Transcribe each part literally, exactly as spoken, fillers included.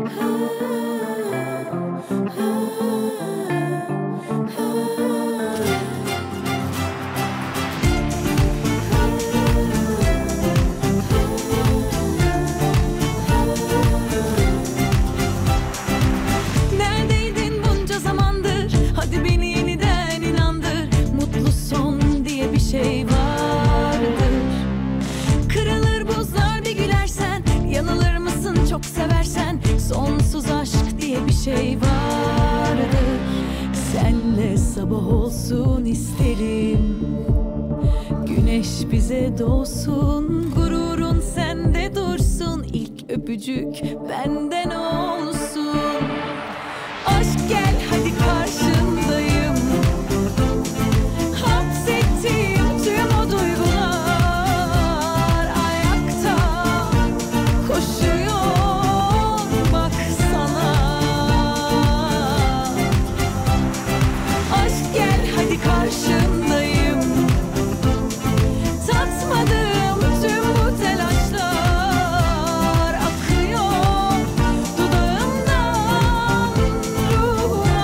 Neredeydin bunca zamandır? Hadi beni yeniden inandır. Mutlu son diye bir şey vardır. Kırılır buzlar bir gülersen, yanılır mısın çok seversen? Sonsuz aşk diye bir şey vardır. Senle sabah olsun isterim. Güneş bize doğsun, gururun sende dursun. İlk öpücük benden olsun. Aşk gel hadi karşındayım. Hapsettiğim tüm o duygular ayakta koşuyor baksana. Aşk gel hadi karşındayım. Tatmadığım tüm bu telaşlar akıyor dudağımdan ruhuma.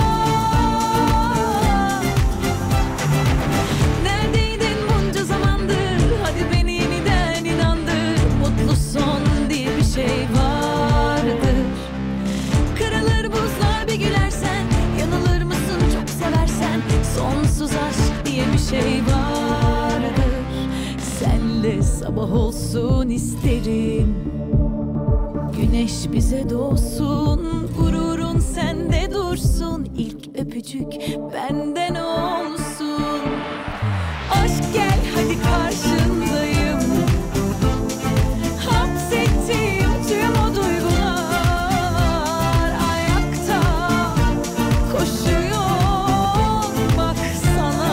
Neredeydin bunca zamandır? Hadi beni yeniden inandır. Mutlu son diye bir şey vardır. Kırılır buzlar bir gülersen, yanılır mısın çok seversen? Sonsuz aşk diye bir şey vardır. Senle sabah olsun isterim. Güneş bize doğsun, gururun sende dursun. İlk öpücük benden olsun. Aşk gel hadi karşındayım. Hapsettiğim tüm o duygular ayakta koşuyor baksana.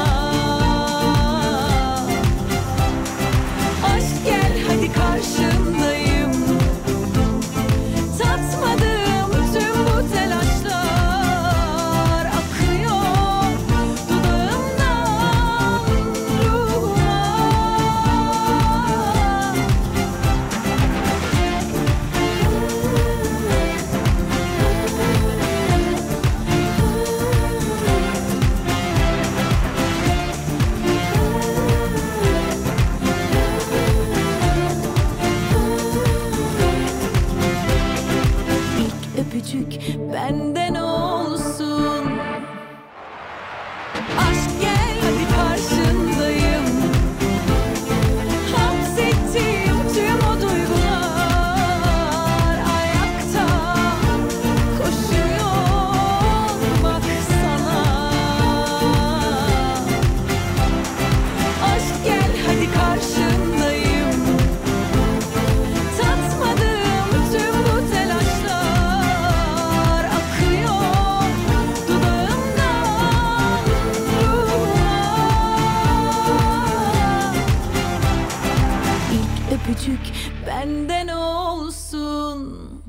Aşk gel hadi karşındayım. Tatmadığım tüm bu telaşlar akıyor dudağımdan ruhuma. İlk öpücük benden olsun. Aşk gel hadi karşındayım. Hapsettiğim tüm o duygular ayakta koşuyor baksana. Aşk gel hadi karşındayım. Tatmadığım tüm bu telaşlar akıyor dudağımdan ruhuma. İlk öpücük benden olsun.